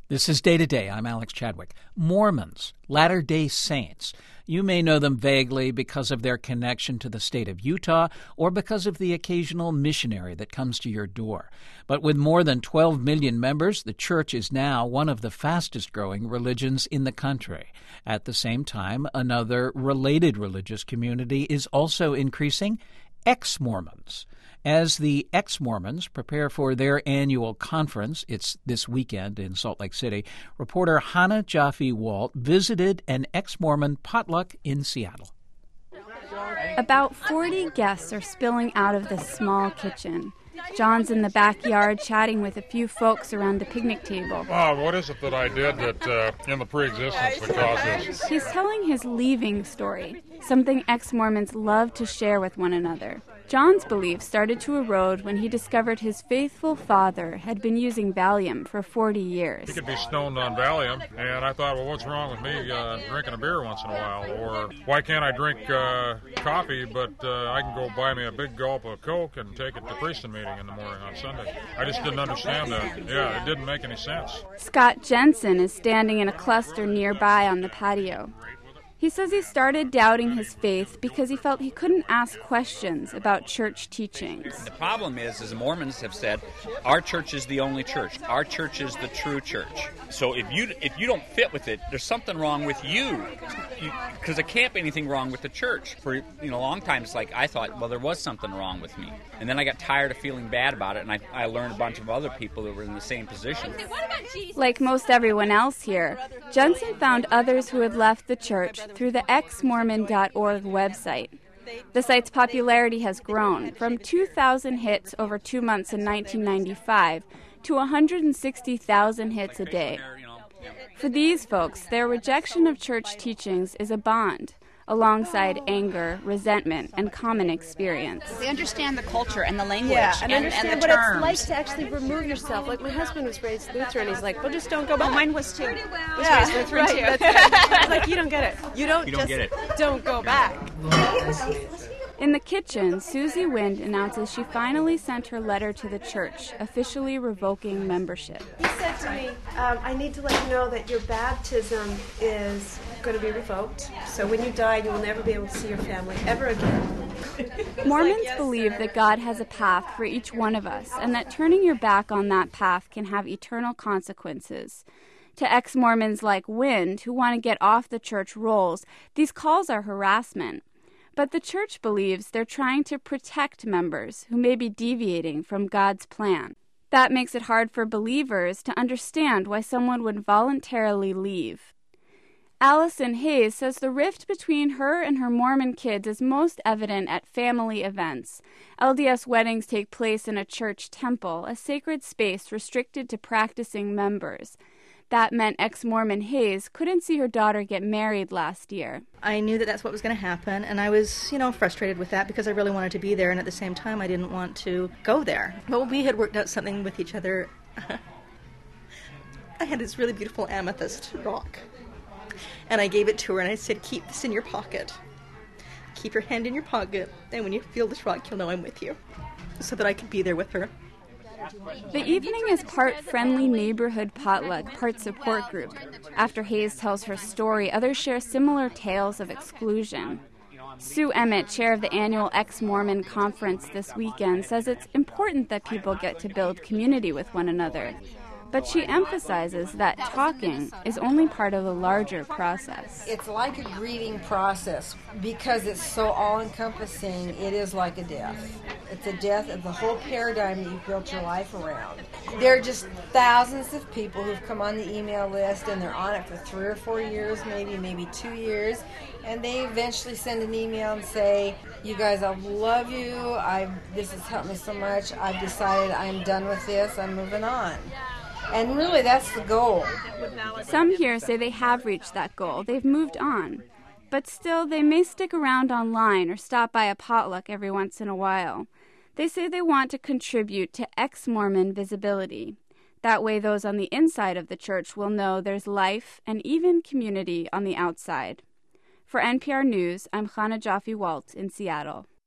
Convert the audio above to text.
This is Day to Day. I'm Alex Chadwick. Mormons, Latter-day Saints. You may know them vaguely because of their connection to the state of Utah or because of the occasional missionary that comes to your door. But with more than 12 million members, the church is now one of the fastest-growing religions in the country. At the same time, another related religious community is also increasing, ex-Mormons. As the ex-Mormons prepare for their annual conference, it's this weekend in Salt Lake City, reporter Hannah Jaffe-Walt visited an ex-Mormon potluck in Seattle. About 40 guests are spilling out of this small kitchen. John's in the backyard chatting with a few folks around the picnic table. What is it that I did that in the pre-existence that caused this? He's telling his leaving story, something ex-Mormons love to share with one another. John's belief started to erode when he discovered his faithful father had been using Valium for 40 years. He could be stoned on Valium, and I thought, well, what's wrong with me drinking a beer once in a while? Or why can't I drink coffee, but I can go buy me a big gulp of Coke and take it to Prieston meeting in the morning on Sunday? I just didn't understand that. Yeah, it didn't make any sense. Scott Jensen is standing in a cluster nearby on the patio. He says he started doubting his faith because he felt he couldn't ask questions about church teachings. The problem is, as the Mormons have said, our church is the only church. Our church is the true church. So if you don't fit with it, there's something wrong with you. Because there can't be anything wrong with the church. For a long time, it's like I thought, well, there was something wrong with me. And then I got tired of feeling bad about it, and I learned a bunch of other people that were in the same position. Like most everyone else here, Jensen found others who had left the church through the exmormon.org website. The site's popularity has grown from 2,000 hits over 2 months in 1995 to 160,000 hits a day. For these folks, their rejection of church teachings is a bond, alongside anger, resentment, and common experience. They understand the culture and the language and understand and what terms. it's like to actually remove yourself. Like my husband was raised Lutheran, he's like, well, just don't go back. Oh, mine was too. Raised Lutheran too. It's like, you don't get it. You don't get it. Don't go back. In the kitchen, Susie Wind announces she finally sent her letter to the church, officially revoking membership. He said to me, I need to let you know that your baptism is going to be revoked. So when you die, you will never be able to see your family ever again. Mormons believe that God has a path for each one of us, and that turning your back on that path can have eternal consequences. To ex-Mormons like Wind, who want to get off the church rolls, these calls are harassment. But the church believes they're trying to protect members who may be deviating from God's plan. That makes it hard for believers to understand why someone would voluntarily leave. Allison Hayes says the rift between her and her Mormon kids is most evident at family events. LDS weddings take place in a church temple, a sacred space restricted to practicing members. That meant ex-Mormon Hayes couldn't see her daughter get married last year. I knew that that's what was going to happen, and I was, frustrated with that because I really wanted to be there, and at the same time I didn't want to go there. But we had worked out something with each other. I had this really beautiful amethyst rock, and I gave it to her, and I said, keep this in your pocket. Keep your hand in your pocket, and when you feel this rock, you'll know I'm with you, so that I could be there with her. The evening is part friendly neighborhood potluck, part support group. After Hayes tells her story, others share similar tales of exclusion. Sue Emmett, chair of the annual ex-Mormon conference this weekend, says it's important that people get to build community with one another. But she emphasizes that talking is only part of a larger process. It's like a grieving process because it's so all-encompassing. It is like a death. It's a death of the whole paradigm that you've built your life around. There are just thousands of people who've come on the email list, and they're on it for 3 or 4 years, maybe 2 years, and they eventually send an email and say, you guys, I love you. This has helped me so much. I've decided I'm done with this. I'm moving on. And really, that's the goal. Some here say they have reached that goal. They've moved on. But still, they may stick around online or stop by a potluck every once in a while. They say they want to contribute to ex-Mormon visibility. That way, those on the inside of the church will know there's life and even community on the outside. For NPR News, I'm Hannah Jaffe-Walt in Seattle.